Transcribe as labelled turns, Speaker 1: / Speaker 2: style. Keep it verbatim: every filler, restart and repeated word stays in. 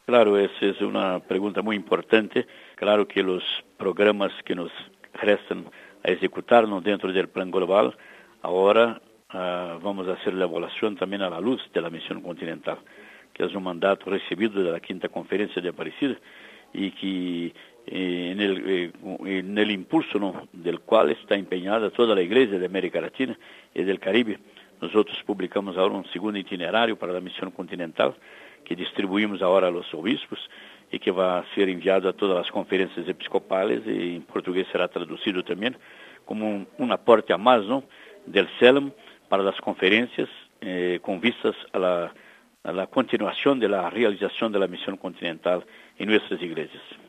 Speaker 1: Claro, esa es una pregunta muy importante. Claro que los programas que nos restan a ejecutarnos dentro del plan global, ahora uh, vamos a hacer la evaluación también a la luz de la misión continental, que es un mandato recibido de la Quinta Conferencia de Aparecida y que eh, en, el, eh, en el impulso, ¿no?, del cual está empeñada toda la Iglesia de América Latina y del Caribe. Nosotros publicamos ahora un segundo itinerario para la misión continental, que distribuimos ahora a los obispos y que va a ser enviado a todas las conferencias episcopales y en portugués será traducido también como un, un aporte a más, ¿no?, del CELAM para las conferencias eh, con vistas a la, a la continuación de la realización de la misión continental en nuestras iglesias.